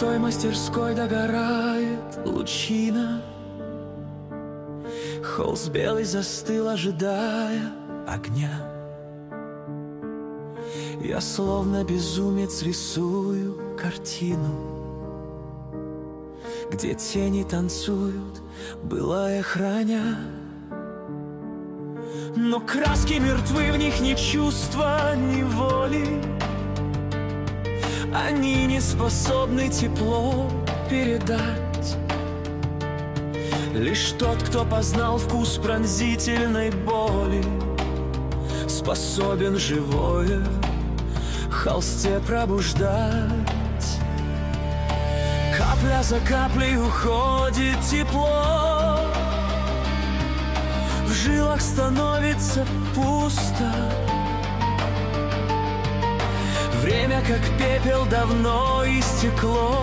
твоей мастерской догорает лучина. Холст белый застыл, ожидая огня. Я словно безумец рисую картину, где тени танцуют, былая храня. Но краски мертвы, в них ни чувства, ни воли. Они не способны тепло передать. Лишь тот, кто познал вкус пронзительной боли, способен живое в холсте пробуждать. Капля за каплей уходит тепло, в жилах становится пусто. Время, как пепел, давно истекло.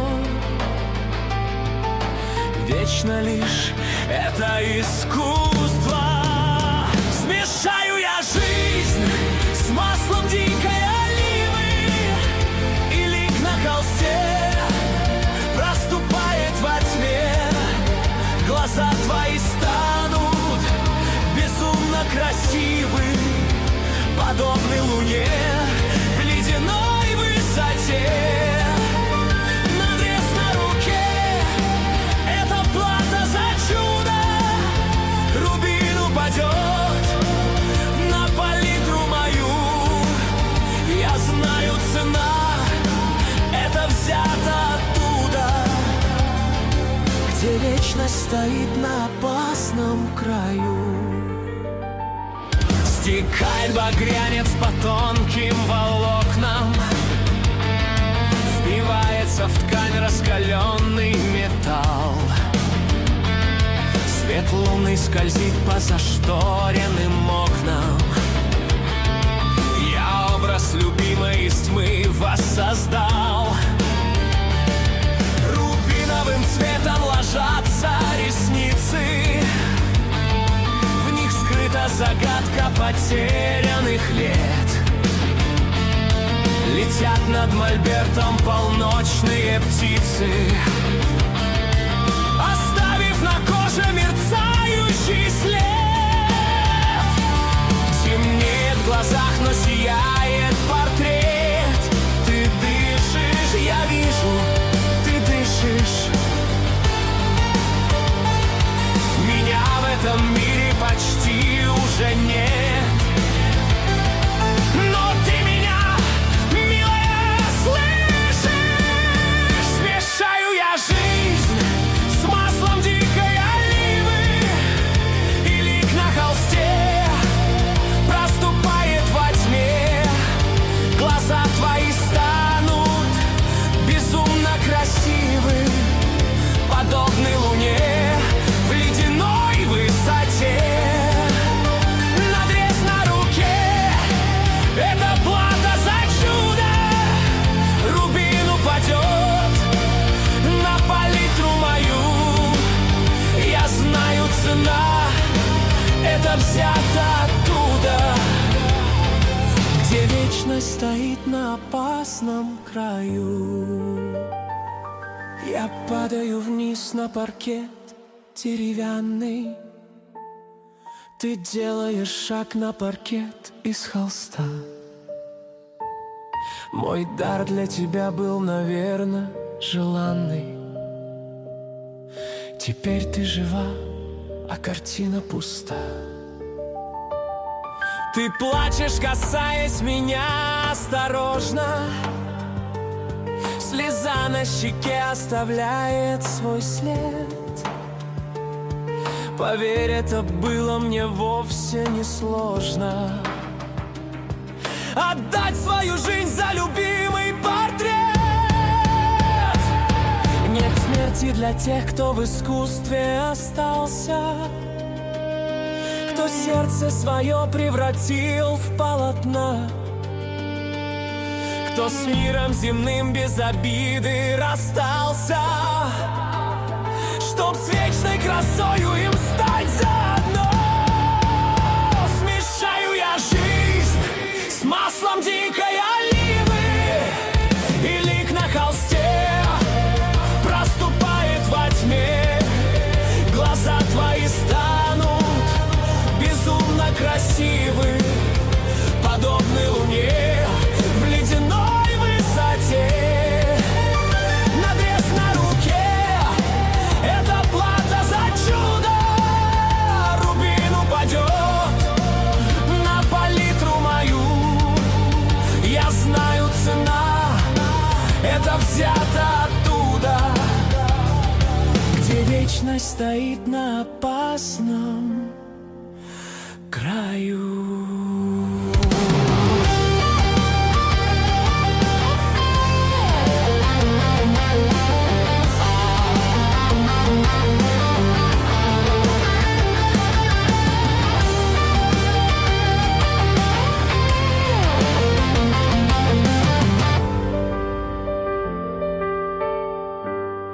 Вечно лишь это искусство. Смешаю я жизнь с маслом дикой оливы, и лик на холсте проступает во тьме. Глаза твои станут безумно красивы, подобны луне в ледяной высоте. Надрез на руке — это плата за чудо. Рубин упадет на палитру мою. Я знаю, цена — это взято оттуда, где вечность стоит на опасном краю. Стекает багрянец по тонким волокнам, впивается в ткань раскаленный металл. Свет лунный скользит по зашторенным окнам. Я образ любимой из тьмы воссоздал. Рубиновым цветом ложатся ресницы, в них скрыта загадка потерянных лет. Летят над мольбертом полночные птицы, оставив на коже мерцающий след. Темнеет в глазах, но сияет портрет. Ты дышишь, я вижу, ты дышишь. Меня в этом мире почти уже нет, но ты меня, милая, слышишь? Смешаю я жизнь с маслом дикой оливы, и лик на холсте проступает во тьме. Глаза твои станут безумно красивы, подобны луне в ледяной высоте. Надрез на руке — это плата за чудо. Рубин упадет на палитру мою. Я знаю, цена — это взято оттуда, где вечность стоит на опасном краю. Я падаю вниз на паркет деревянный. Ты делаешь шаг на паркет из холста. Мой дар для тебя был, наверное, желанный. Теперь ты жива, а картина пуста. Ты плачешь, касаясь меня осторожно. Слеза на щеке оставляет свой след. Поверь, это было мне вовсе не сложно. Отдать свою жизнь за любимый портрет. Нет смерти для тех, кто в искусстве остался, кто сердце свое превратил в полотна, кто с миром земным без обиды расстался, чтоб с вечной красою им стать заодно. Смешаю я жизнь с маслом дикой оливы, и лик на холсте Вечность стоит на опасном краю.